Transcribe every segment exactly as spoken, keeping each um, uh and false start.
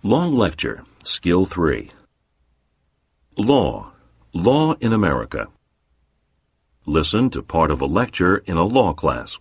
Long Lecture, Skill three. Law. Law in America. Listen to part of a lecture in a law class.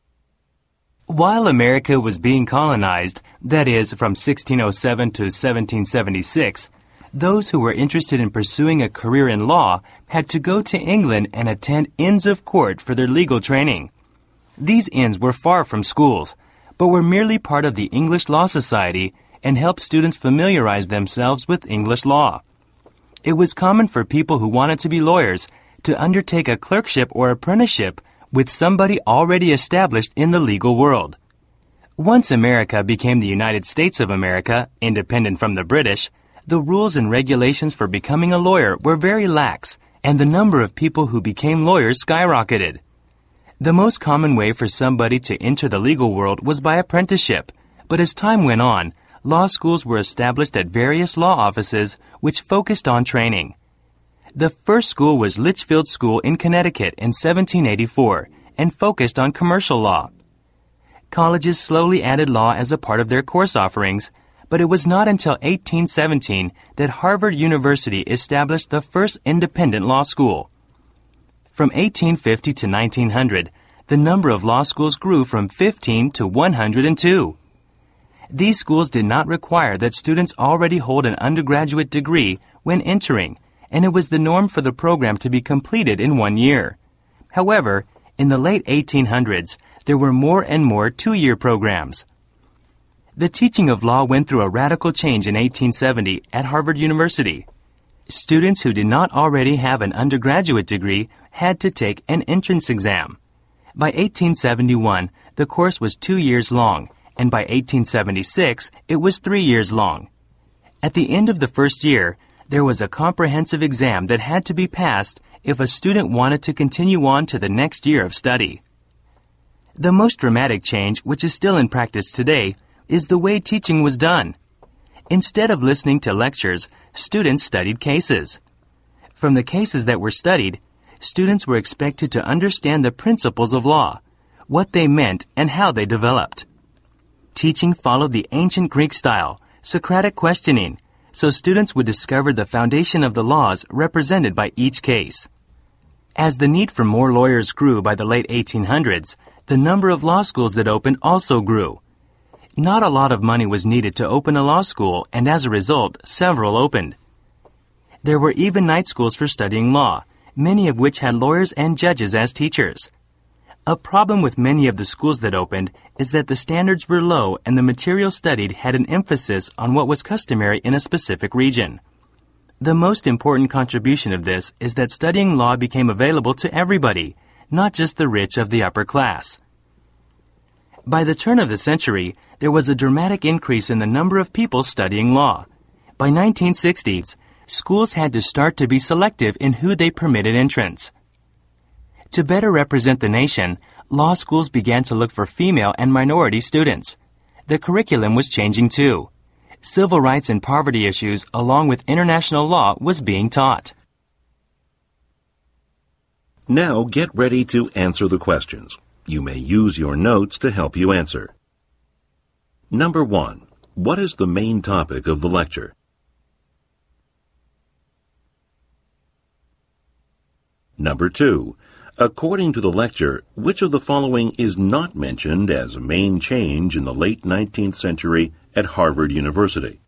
While America was being colonized, that is, from sixteen oh seven to seventeen seventy-six, those who were interested in pursuing a career in law had to go to England and attend Inns of Court for their legal training. These inns were far from schools, but were merely part of the English Law Society and helped students familiarize themselves with English law. It was common for people who wanted to be lawyers to undertake a clerkship or apprenticeship with somebody already established in the legal world. Once America became the United States of America, independent from the British, the rules and regulations for becoming a lawyer were very lax, and the number of people who became lawyers skyrocketed. The most common way for somebody to enter the legal world was by apprenticeship, but as time went on, law schools were established at various law offices which focused on training. The first school was Litchfield School in Connecticut in seventeen eighty-four and focused on commercial law. Colleges slowly added law as a part of their course offerings, but it was not until eighteen seventeen that Harvard University established the first independent law school. From eighteen fifty to nineteen hundred, the number of law schools grew from fifteen to one hundred two. These schools did not require that students already hold an undergraduate degree when entering, and it was the norm for the program to be completed in one year. However, in the late eighteen hundreds, there were more and more two-year programs. The teaching of law went through a radical change in eighteen seventy at Harvard University. Students who did not already have an undergraduate degree had to take an entrance exam. By eighteen seventy-one, the course was two years long, and by eighteen seventy-six, it was three years long. At the end of the first year, there was a comprehensive exam that had to be passed if a student wanted to continue on to the next year of study. The most dramatic change, which is still in practice today, is the way teaching was done. Instead of listening to lectures, students studied cases. From the cases that were studied, students were expected to understand the principles of law, what they meant, and how they developed. Teaching followed the ancient Greek style, Socratic questioning, so students would discover the foundation of the laws represented by each case. As the need for more lawyers grew by the late eighteen hundreds, the number of law schools that opened also grew. Not a lot of money was needed to open a law school, and as a result, several opened. There were even night schools for studying law, many of which had lawyers and judges as teachers. A problem with many of the schools that opened is that the standards were low and the material studied had an emphasis on what was customary in a specific region. The most important contribution of this is that studying law became available to everybody, not just the rich of the upper class. By the turn of the century, there was a dramatic increase in the number of people studying law. By nineteen sixties, schools had to start to be selective in who they permitted entrance. To better represent the nation, law schools began to look for female and minority students. The curriculum was changing too. Civil rights and poverty issues, along with international law, was being taught. Now get ready to answer the questions. You may use your notes to help you answer. Number one, what is the main topic of the lecture? Number two, according to the lecture, which of the following is not mentioned as a main change in the late nineteenth century at Harvard University?